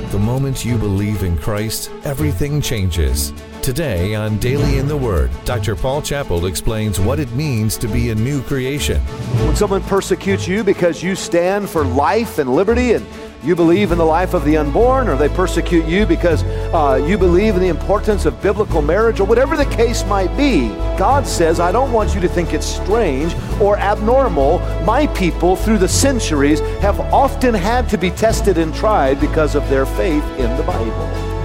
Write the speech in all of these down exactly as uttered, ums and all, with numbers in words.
The moment you believe in Christ, everything changes. Today on Daily in the Word, Doctor Paul Chappell explains what it means to be a new creation. When someone persecutes you because you stand for life and liberty and you believe in the life of the unborn, or they persecute you because uh, you believe in the importance of biblical marriage, or whatever the case might be, God says, I don't want you to think it's strange or abnormal. My people through the centuries have often had to be tested and tried because of their faith in the Bible.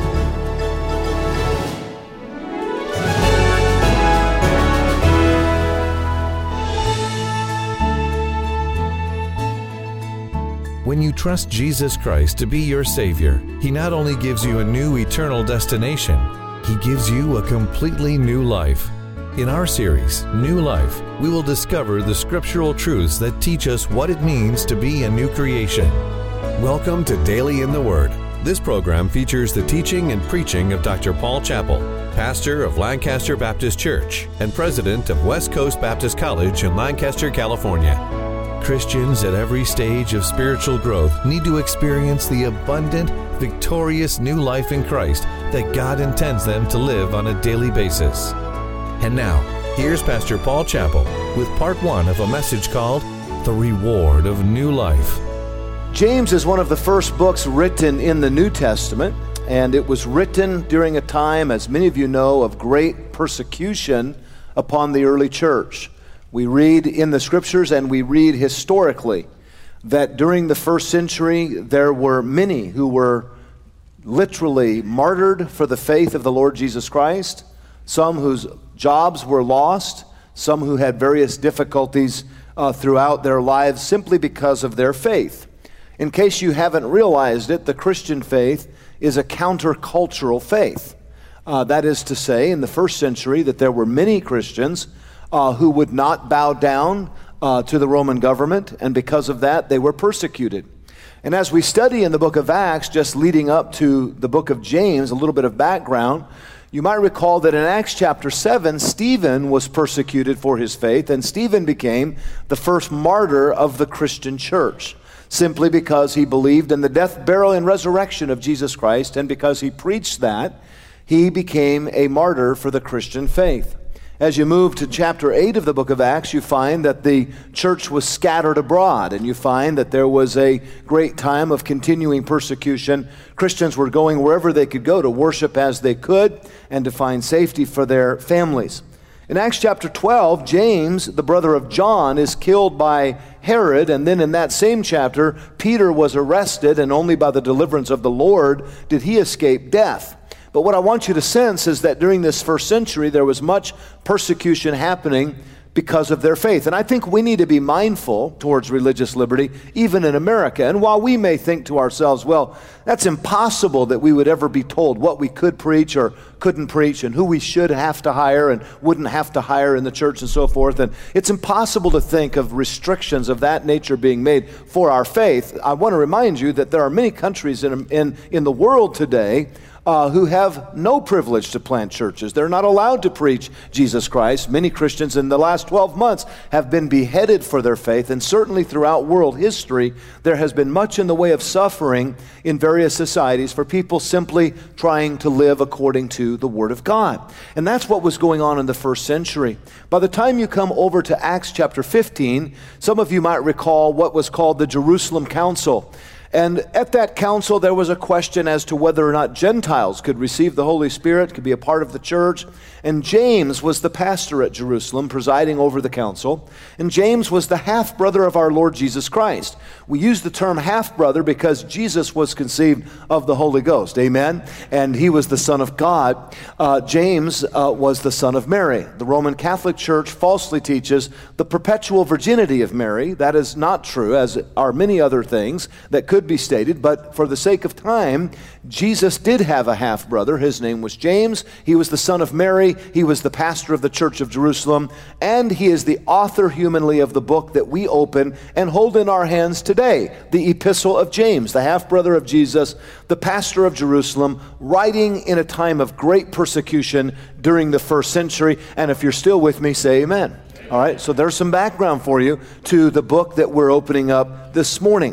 When you trust Jesus Christ to be your Savior, He not only gives you a new eternal destination, He gives you a completely new life. In our series, New Life, we will discover the scriptural truths that teach us what it means to be a new creation. Welcome to Daily in the Word. This program features the teaching and preaching of Doctor Paul Chappell, pastor of Lancaster Baptist Church and president of West Coast Baptist College in Lancaster, California. Christians at every stage of spiritual growth need to experience the abundant, victorious new life in Christ that God intends them to live on a daily basis. And now, here's Pastor Paul Chappell with part one of a message called The Reward of New Life. James is one of the first books written in the New Testament, and it was written during a time, as many of you know, of great persecution upon the early church. We read in the scriptures and we read historically that during the first century there were many who were literally martyred for the faith of the Lord Jesus Christ, some whose jobs were lost, some who had various difficulties uh, throughout their lives simply because of their faith. In case you haven't realized it, the Christian faith is a countercultural faith. Uh, that is to say, in the first century, that there were many Christians Uh, who would not bow down uh, to the Roman government, and because of that, they were persecuted. And as we study in the book of Acts, just leading up to the book of James, a little bit of background, you might recall that in Acts chapter seven, Stephen was persecuted for his faith, and Stephen became the first martyr of the Christian church, simply because he believed in the death, burial, and resurrection of Jesus Christ, and because he preached that, he became a martyr for the Christian faith. As you move to chapter eight of the book of Acts, you find that the church was scattered abroad, and you find that there was a great time of continuing persecution. Christians were going wherever they could go to worship as they could and to find safety for their families. In Acts chapter twelve, James, the brother of John, is killed by Herod, and then in that same chapter, Peter was arrested, and only by the deliverance of the Lord did he escape death. But what I want you to sense is that during this first century, there was much persecution happening because of their faith. And I think we need to be mindful towards religious liberty, even in America. And while we may think to ourselves, well, that's impossible that we would ever be told what we could preach or couldn't preach, and who we should have to hire and wouldn't have to hire in the church and so forth. And it's impossible to think of restrictions of that nature being made for our faith. I want to remind you that there are many countries in, in, in the world today Uh, who have no privilege to plant churches. They're not allowed to preach Jesus Christ. Many Christians in the last twelve months have been beheaded for their faith, and certainly throughout world history, there has been much in the way of suffering in various societies for people simply trying to live according to the Word of God. And that's what was going on in the first century. By the time you come over to Acts chapter fifteen, some of you might recall what was called the Jerusalem Council. And at that council, there was a question as to whether or not Gentiles could receive the Holy Spirit, could be a part of the church. And James was the pastor at Jerusalem, presiding over the council. And James was the half-brother of our Lord Jesus Christ. We use the term half-brother because Jesus was conceived of the Holy Ghost. Amen? And he was the Son of God. Uh, James uh, was the son of Mary. The Roman Catholic Church falsely teaches the perpetual virginity of Mary. That is not true, as are many other things that could be stated, but for the sake of time, Jesus did have a half-brother. His name was James. He was the son of Mary. He was the pastor of the Church of Jerusalem, and he is the author humanly of the book that we open and hold in our hands today, the Epistle of James, the half-brother of Jesus, the pastor of Jerusalem, writing in a time of great persecution during the first century. And if you're still with me, say amen. All right, so there's some background for you to the book that we're opening up this morning.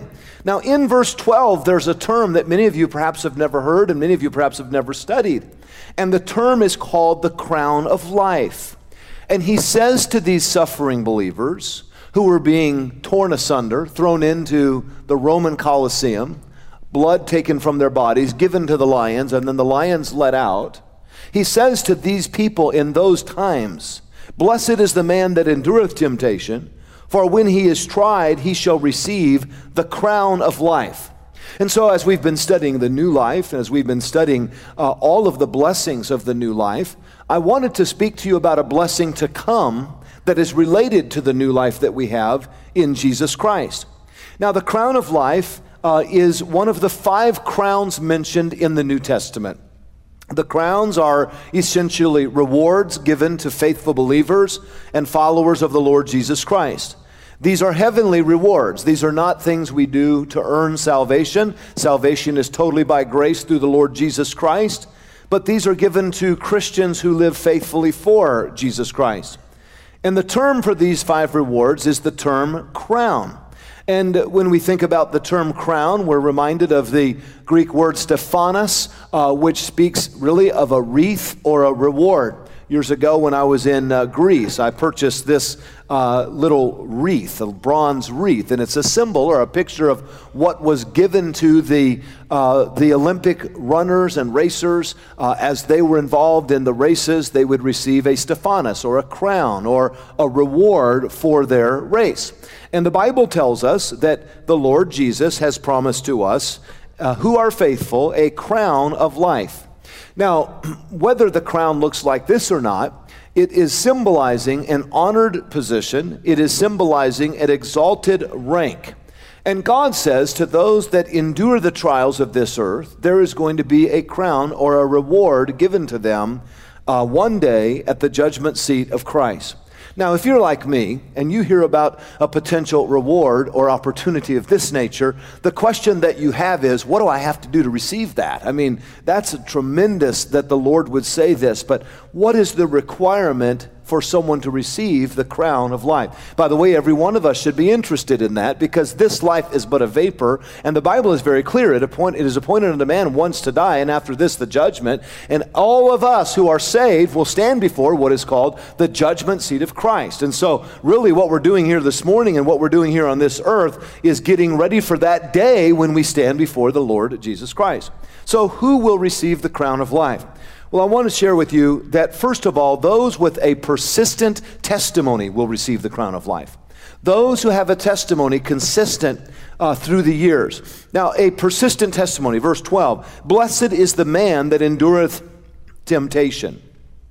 Now, in verse twelve, there's a term that many of you perhaps have never heard and many of you perhaps have never studied. And the term is called the crown of life. And he says to these suffering believers who were being torn asunder, thrown into the Roman Colosseum, blood taken from their bodies, given to the lions, and then the lions let out. He says to these people in those times, "Blessed is the man that endureth temptation, for when he is tried, he shall receive the crown of life." And so as we've been studying the new life, as we've been studying uh, all of the blessings of the new life, I wanted to speak to you about a blessing to come that is related to the new life that we have in Jesus Christ. Now, the crown of life uh, is one of the five crowns mentioned in the New Testament. The crowns are essentially rewards given to faithful believers and followers of the Lord Jesus Christ. These are heavenly rewards. These are not things we do to earn salvation. Salvation is totally by grace through the Lord Jesus Christ. But these are given to Christians who live faithfully for Jesus Christ. And the term for these five rewards is the term crown. And when we think about the term crown, we're reminded of the Greek word stephanos, uh, which speaks really of a wreath or a reward. Years ago when I was in uh, Greece, I purchased this uh, little wreath, a bronze wreath, and it's a symbol or a picture of what was given to the uh, the Olympic runners and racers uh, as they were involved in the races. They would receive a stephanos or a crown or a reward for their race. And the Bible tells us that the Lord Jesus has promised to us, uh, who are faithful, a crown of life. Now, whether the crown looks like this or not, it is symbolizing an honored position. It is symbolizing an exalted rank. And God says to those that endure the trials of this earth, there is going to be a crown or a reward given to them uh, one day at the judgment seat of Christ. Now, if you're like me and you hear about a potential reward or opportunity of this nature, the question that you have is, what do I have to do to receive that? I mean, that's tremendous that the Lord would say this, but what is the requirement for someone to receive the crown of life? By the way, every one of us should be interested in that because this life is but a vapor, and the Bible is very clear. It, appoint, it is appointed unto man once to die, and after this the judgment, and all of us who are saved will stand before what is called the judgment seat of Christ. And so really what we're doing here this morning and what we're doing here on this earth is getting ready for that day when we stand before the Lord Jesus Christ. So who will receive the crown of life? Well, I want to share with you that, first of all, those with a persistent testimony will receive the crown of life. Those who have a testimony consistent uh, through the years. Now, a persistent testimony, verse twelve, "Blessed is the man that endureth temptation."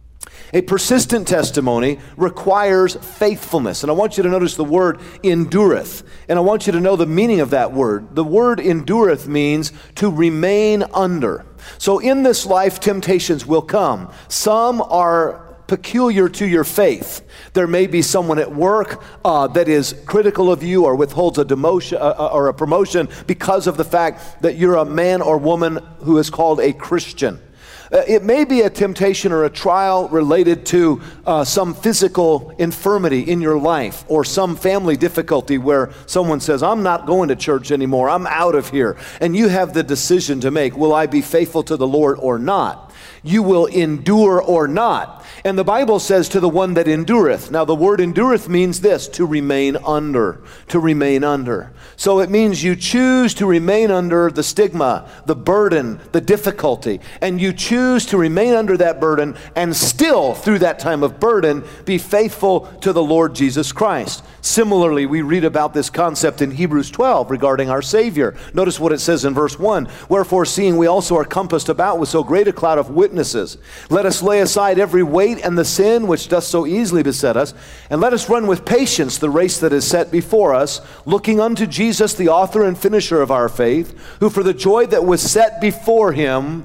A persistent testimony requires faithfulness. And I want you to notice the word endureth. And I want you to know the meaning of that word. The word endureth means to remain under. So in this life, temptations will come. Some are peculiar to your faith. There may be someone at work uh, that is critical of you or withholds a demotion uh, or a promotion because of the fact that you're a man or woman who is called a Christian. Uh, it may be a temptation or a trial related to uh, some physical infirmity in your life or some family difficulty where someone says, "I'm not going to church anymore, I'm out of here." And you have the decision to make, will I be faithful to the Lord or not? You will endure or not. And the Bible says to the one that endureth. Now the word endureth means this, to remain under, to remain under. So it means you choose to remain under the stigma, the burden, the difficulty, and you choose to remain under that burden and still, through that time of burden, be faithful to the Lord Jesus Christ. Similarly, we read about this concept in Hebrews twelve regarding our Savior. Notice what it says in verse one, "Wherefore, seeing we also are compassed about with so great a cloud of witnesses, let us lay aside every weight and the sin which doth so easily beset us, and let us run with patience the race that is set before us, looking unto Jesus, the author and finisher of our faith, who for the joy that was set before him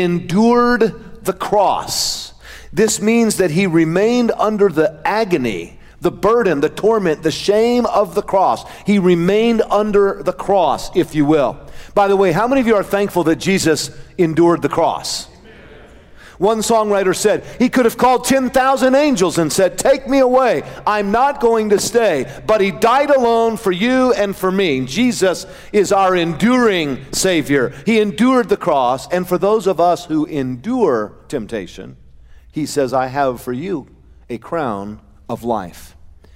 endured the cross." This means that he remained under the agony, the burden, the torment, the shame of the cross. He remained under the cross, if you will. By the way, how many of you are thankful that Jesus endured the cross? One songwriter said he could have called ten thousand angels and said, "Take me away. I'm not going to stay." But he died alone for you and for me. Jesus is our enduring Savior. He endured the cross. And for those of us who endure temptation, he says, "I have for you a crown of life."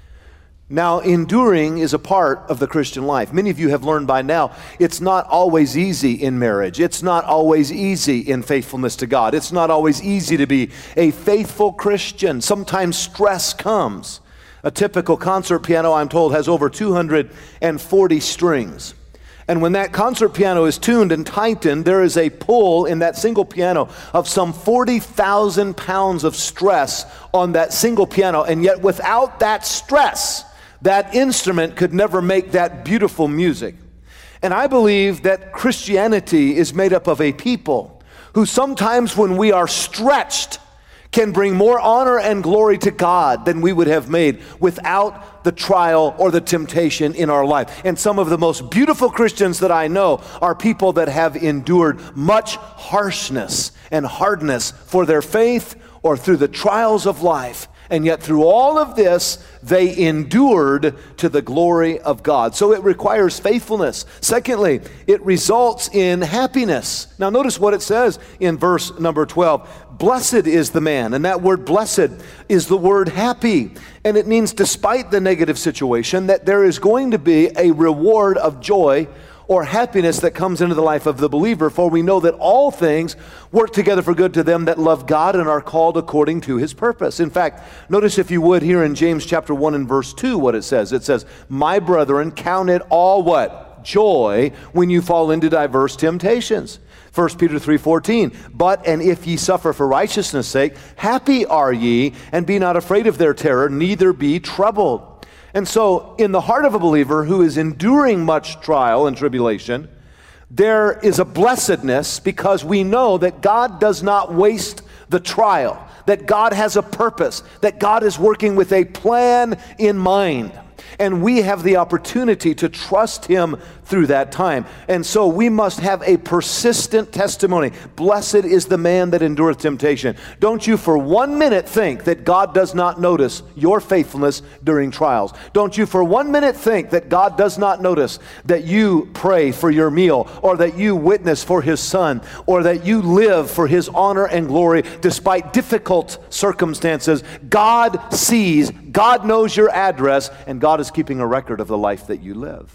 Now, enduring is a part of the Christian life. Many of you have learned by now, it's not always easy in marriage. It's not always easy in faithfulness to God. It's not always easy to be a faithful Christian. Sometimes stress comes. A typical concert piano, I'm told, has over two hundred forty strings. And when that concert piano is tuned and tightened, there is a pull in that single piano of some forty thousand pounds of stress on that single piano. And yet without that stress, that instrument could never make that beautiful music. And I believe that Christianity is made up of a people who sometimes when we are stretched can bring more honor and glory to God than we would have made without the trial or the temptation in our life. And some of the most beautiful Christians that I know are people that have endured much harshness and hardness for their faith or through the trials of life. And yet through all of this, they endured to the glory of God. So it requires faithfulness. Secondly, it results in happiness. Now notice what it says in verse number twelve. Blessed is the man. And that word blessed is the word happy. And it means despite the negative situation, that there is going to be a reward of joy or happiness that comes into the life of the believer. For we know that all things work together for good to them that love God and are called according to his purpose. In fact, notice if you would here in James chapter one and verse two what it says. It says, "My brethren, count it all" what? Joy when you fall into diverse temptations. First Peter three fourteen, "But and if ye suffer for righteousness' sake, happy are ye, and be not afraid of their terror, neither be troubled." And so, in the heart of a believer who is enduring much trial and tribulation, there is a blessedness because we know that God does not waste the trial, that God has a purpose, that God is working with a plan in mind. And we have the opportunity to trust him through that time. And so we must have a persistent testimony. Blessed is the man that endureth temptation. Don't you for one minute think that God does not notice your faithfulness during trials. Don't you for one minute think that God does not notice that you pray for your meal, or that you witness for his son, or that you live for his honor and glory despite difficult circumstances. God sees, God knows your address, and God is keeping a record of the life that you live.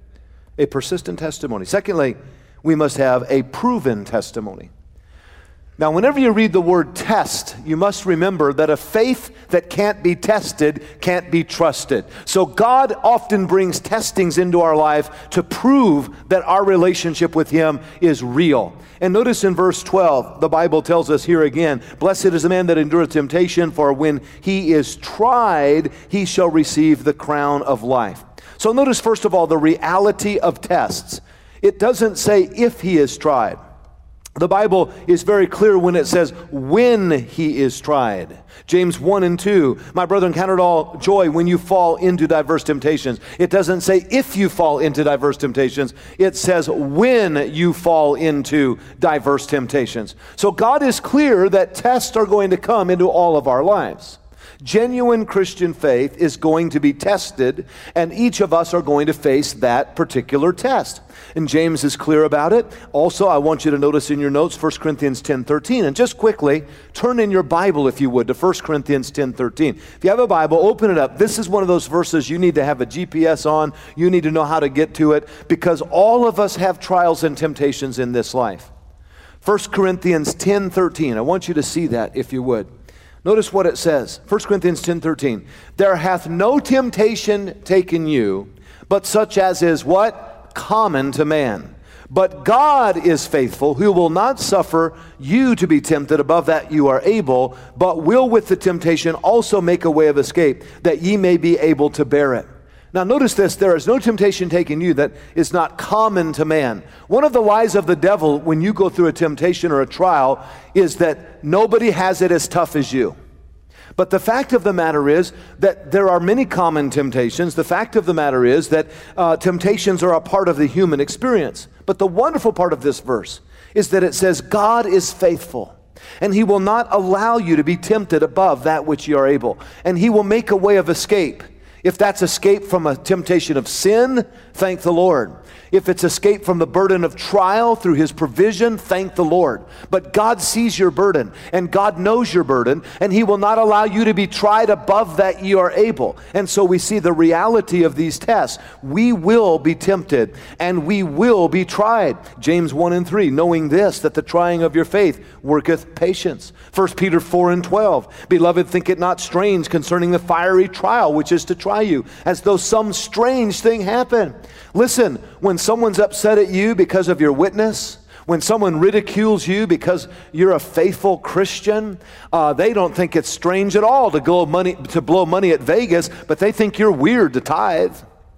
A persistent testimony. Secondly, we must have a proven testimony. Now, whenever you read the word test, you must remember that a faith that can't be tested can't be trusted. So God often brings testings into our life to prove that our relationship with him is real. And notice in verse twelve, the Bible tells us here again, "Blessed is the man that endureth temptation, for when he is tried, he shall receive the crown of life." So notice first of all the reality of tests. It doesn't say if he is tried. The Bible is very clear when it says when he is tried. James one and two, "My brethren, count it all joy when you fall into diverse temptations." It doesn't say if you fall into diverse temptations. It says when you fall into diverse temptations. So God is clear that tests are going to come into all of our lives. Genuine Christian faith is going to be tested, and each of us are going to face that particular test. And James is clear about it. Also, I want you to notice in your notes First Corinthians ten thirteen. And just quickly, turn in your Bible, if you would, to First Corinthians ten thirteen. If you have a Bible, open it up. This is one of those verses you need to have a G P S on. You need to know how to get to it, because all of us have trials and temptations in this life. First Corinthians ten thirteen. I want you to see that, if you would. Notice what it says. First Corinthians ten thirteen. "There hath no temptation taken you, but such as is" what? "Common to man. But God is faithful, who will not suffer you to be tempted above that you are able, but will with the temptation also make a way of escape, that ye may be able to bear it." Now notice this, there is no temptation taken you that is not common to man. One of the lies of the devil when you go through a temptation or a trial is that nobody has it as tough as you. But the fact of the matter is that there are many common temptations. The fact of the matter is that uh, temptations are a part of the human experience. But the wonderful part of this verse is that it says God is faithful. And he will not allow you to be tempted above that which you are able. And he will make a way of escape. If that's escape from a temptation of sin, thank the Lord. If it's escape from the burden of trial through his provision, thank the Lord. But God sees your burden, and God knows your burden, and he will not allow you to be tried above that you are able. And so we see the reality of these tests. We will be tempted, and we will be tried. James one and three, knowing this, that the trying of your faith worketh patience. First Peter four and twelve, beloved, think it not strange concerning the fiery trial which is to try you, as though some strange thing happened. Listen, when someone's upset at you because of your witness, when someone ridicules you because you're a faithful Christian, uh, they don't think it's strange at all to go money to blow money at Vegas, but they think you're weird to tithe.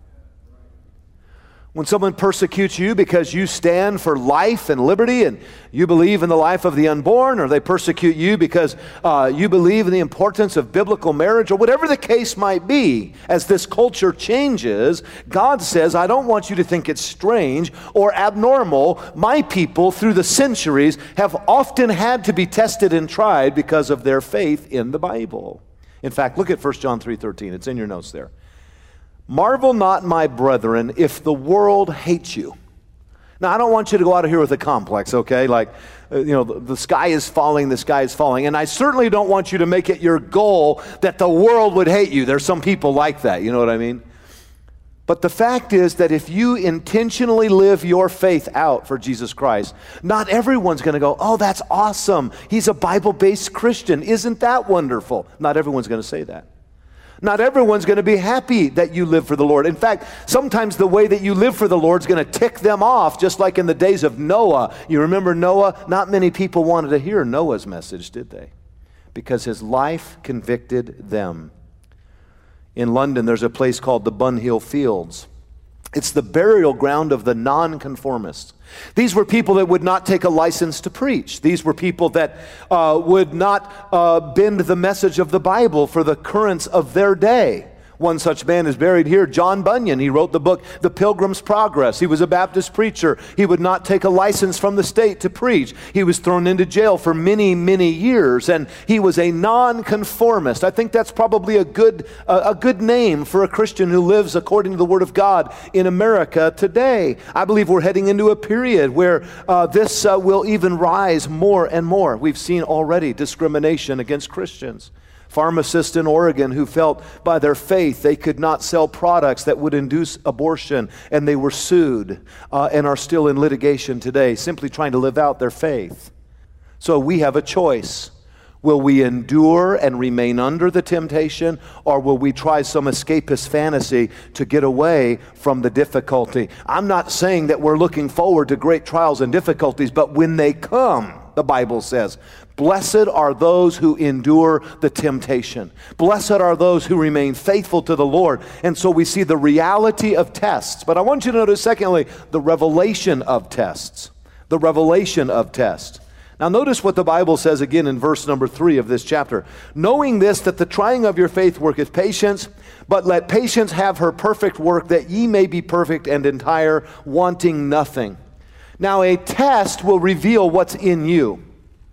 When someone persecutes you because you stand for life and liberty and you believe in the life of the unborn, or they persecute you because uh, you believe in the importance of biblical marriage, or whatever the case might be, as this culture changes, God says, I don't want you to think it's strange or abnormal. My people through the centuries have often had to be tested and tried because of their faith in the Bible. In fact, look at First John three thirteen. It's in your notes there. Marvel not, my brethren, if the world hates you. Now, I don't want you to go out of here with a complex, okay? Like, uh, you know, the, the sky is falling, the sky is falling. And I certainly don't want you to make it your goal that the world would hate you. There's some people like that, you know what I mean? But the fact is that if you intentionally live your faith out for Jesus Christ, not everyone's going to go, oh, that's awesome. He's a Bible-based Christian. Isn't that wonderful? Not everyone's going to say that. Not everyone's going to be happy that you live for the Lord. In fact, sometimes the way that you live for the Lord is going to tick them off, just like in the days of Noah. You remember Noah? Not many people wanted to hear Noah's message, did they? Because his life convicted them. In London, there's a place called the Bunhill Fields. It's the burial ground of the nonconformists. These were people that would not take a license to preach. These were people that uh, would not uh, bend the message of the Bible for the currents of their day. One such man is buried here, John Bunyan. He wrote the book, The Pilgrim's Progress. He was a Baptist preacher. He would not take a license from the state to preach. He was thrown into jail for many, many years, and he was a nonconformist. I think that's probably a good, uh, a good name for a Christian who lives according to the Word of God in America today. I believe we're heading into a period where uh, this uh, will even rise more and more. We've seen already discrimination against Christians. Pharmacists in Oregon who felt by their faith they could not sell products that would induce abortion, and they were sued uh, and are still in litigation today, simply trying to live out their faith. So we have a choice. Will we endure and remain under the temptation, or will we try some escapist fantasy to get away from the difficulty? I'm not saying that we're looking forward to great trials and difficulties, but when they come, the Bible says, blessed are those who endure the temptation. Blessed are those who remain faithful to the Lord. And so we see the reality of tests. But I want you to notice, secondly, the revelation of tests. The revelation of tests. Now notice what the Bible says again in verse number three of this chapter. Knowing this, that the trying of your faith worketh patience, but let patience have her perfect work, that ye may be perfect and entire, wanting nothing. Now a test will reveal what's in you.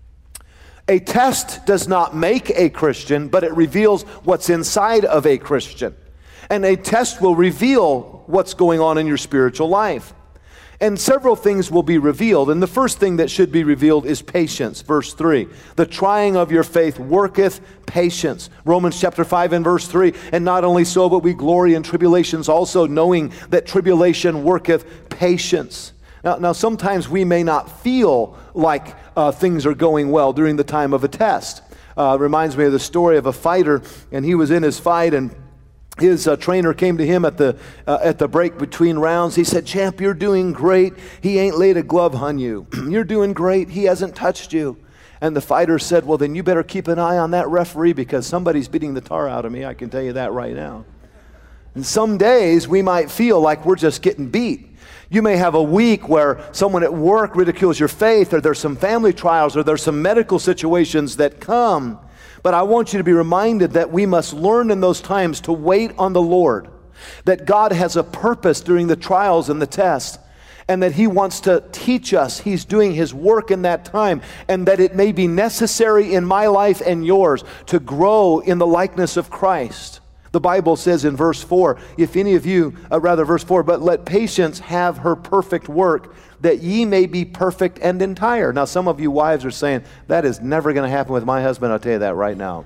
A test does not make a Christian, but it reveals what's inside of a Christian. And a test will reveal what's going on in your spiritual life. And several things will be revealed. And the first thing that should be revealed is patience. Verse three, the trying of your faith worketh patience. Romans chapter five and verse three, and not only so, but we glory in tribulations also, knowing that tribulation worketh patience. Now, now sometimes we may not feel like uh, things are going well during the time of a test. Uh, reminds me of the story of a fighter, and he was in his fight, and his uh, trainer came to him at the uh, at the break between rounds. He said, "Champ, you're doing great. He ain't laid a glove on you. You're doing great. He hasn't touched you." And the fighter said, "Well, then you better keep an eye on that referee, because somebody's beating the tar out of me. I can tell you that right now." And some days we might feel like we're just getting beat. You may have a week where someone at work ridicules your faith, or there's some family trials, or there's some medical situations that come. But I want you to be reminded that we must learn in those times to wait on the Lord, that God has a purpose during the trials and the tests. and that He wants to teach us. He's doing His work in that time, and that it may be necessary in my life and yours to grow in the likeness of Christ. The Bible says in verse four, if any of you, uh, rather verse four, but let patience have her perfect work, that ye may be perfect and entire. Now some of you wives are saying, that is never going to happen with my husband. I'll tell you that right now.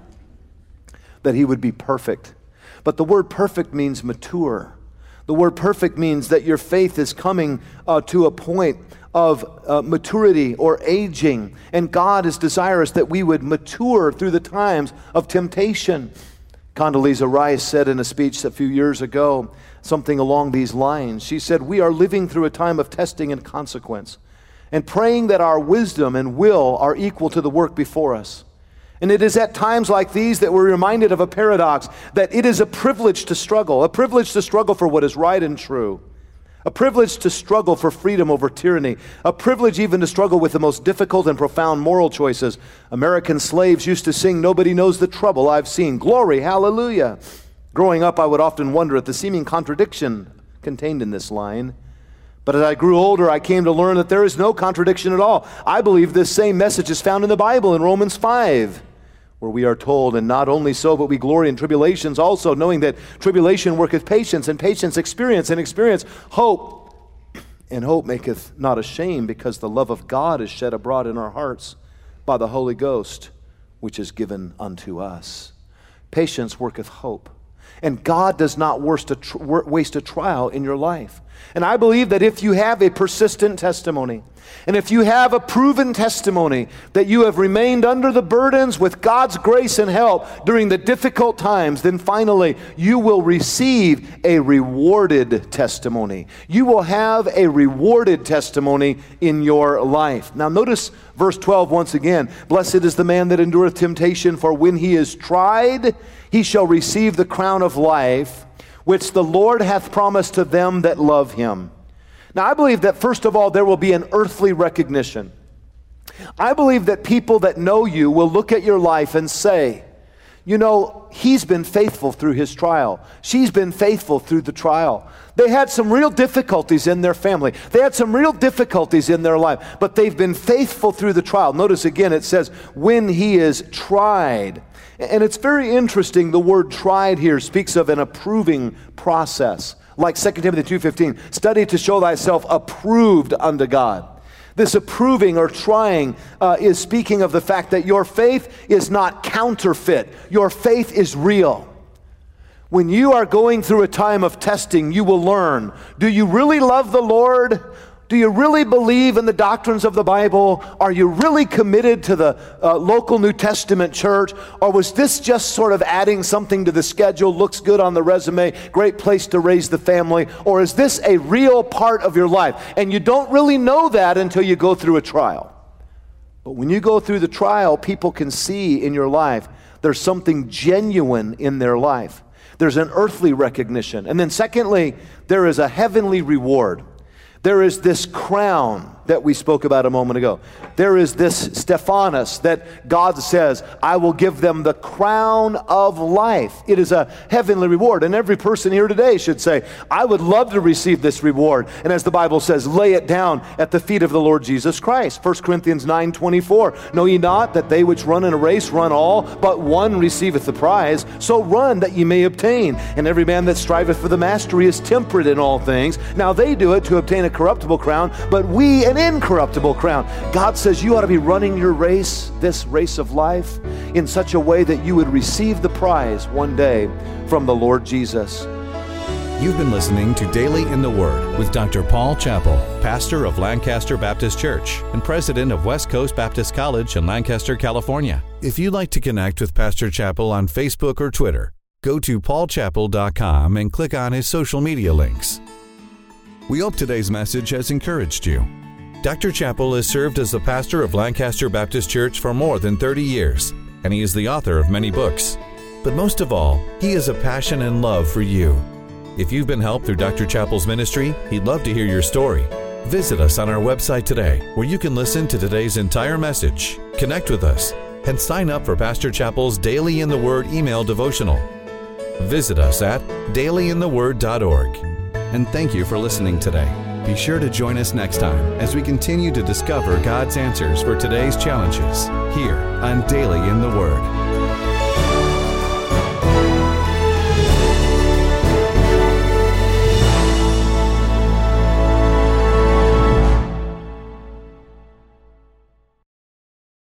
That he would be perfect. But the word perfect means mature. The word perfect means that your faith is coming uh, to a point of uh, maturity or aging. And God is desirous that we would mature through the times of temptation. Condoleezza Rice said in a speech a few years ago something along these lines. She said, we are living through a time of testing and consequence, and praying that our wisdom and will are equal to the work before us. And it is at times like these that we're reminded of a paradox, that it is a privilege to struggle, a privilege to struggle for what is right and true, a privilege to struggle for freedom over tyranny, a privilege even to struggle with the most difficult and profound moral choices. American slaves used to sing, nobody knows the trouble I've seen. Glory, hallelujah. Growing up, I would often wonder at the seeming contradiction contained in this line. But as I grew older, I came to learn that there is no contradiction at all. I believe this same message is found in the Bible in Romans five. Where we are told, and not only so, but we glory in tribulations also, knowing that tribulation worketh patience, and patience experience, and experience hope. And hope maketh not ashamed, because the love of God is shed abroad in our hearts by the Holy Ghost, which is given unto us. Patience worketh hope. And God does not waste a, tr- waste a trial in your life. And I believe that if you have a persistent testimony, and if you have a proven testimony that you have remained under the burdens with God's grace and help during the difficult times, then finally you will receive a rewarded testimony. You will have a rewarded testimony in your life. Now notice verse twelve once again. Blessed is the man that endureth temptation, for when he is tried, he shall receive the crown of life, which the Lord hath promised to them that love him. Now, I believe that, first of all, there will be an earthly recognition. I believe that people that know you will look at your life and say, you know, he's been faithful through his trial. She's been faithful through the trial. They had some real difficulties in their family. They had some real difficulties in their life, but they've been faithful through the trial. Notice again, it says, when he is tried. And it's very interesting, the word tried here speaks of an approving process. Like Second Timothy two fifteen, study to show thyself approved unto God. This approving or trying uh, is speaking of the fact that your faith is not counterfeit. Your faith is real. When you are going through a time of testing, you will learn, do you really love the Lord? Do you really believe in the doctrines of the Bible? Are you really committed to the uh, local New Testament church? Or was this just sort of adding something to the schedule, looks good on the resume, great place to raise the family? Or is this a real part of your life? And you don't really know that until you go through a trial. But when you go through the trial, people can see in your life there's something genuine in their life. There's an earthly recognition. And then secondly, there is a heavenly reward. There is this crown that we spoke about a moment ago. There is this Stephanos that God says, I will give them the crown of life. It is a heavenly reward. And every person here today should say, I would love to receive this reward. And as the Bible says, lay it down at the feet of the Lord Jesus Christ. First Corinthians nine twenty-four, know ye not that they which run in a race run all, but one receiveth the prize? So run that ye may obtain. And every man that striveth for the mastery is temperate in all things. Now they do it to obtain a corruptible crown, but we an incorruptible crown. God says you ought to be running your race, this race of life, in such a way that you would receive the prize one day from the Lord Jesus. You've been listening to Daily in the Word with Doctor Paul Chappell, pastor of Lancaster Baptist Church and president of West Coast Baptist College in Lancaster, California. If you'd like to connect with Pastor Chappell on Facebook or Twitter, go to paul chappell dot com and click on his social media links. We hope today's message has encouraged you. Doctor Chappell has served as the pastor of Lancaster Baptist Church for more than thirty years, and he is the author of many books. But most of all, he has a passion and love for you. If you've been helped through Doctor Chappell's ministry, he'd love to hear your story. Visit us on our website today, where you can listen to today's entire message, connect with us, and sign up for Pastor Chappell's Daily in the Word email devotional. Visit us at daily in the word dot org. And thank you for listening today. Be sure to join us next time as we continue to discover God's answers for today's challenges here on Daily in the Word.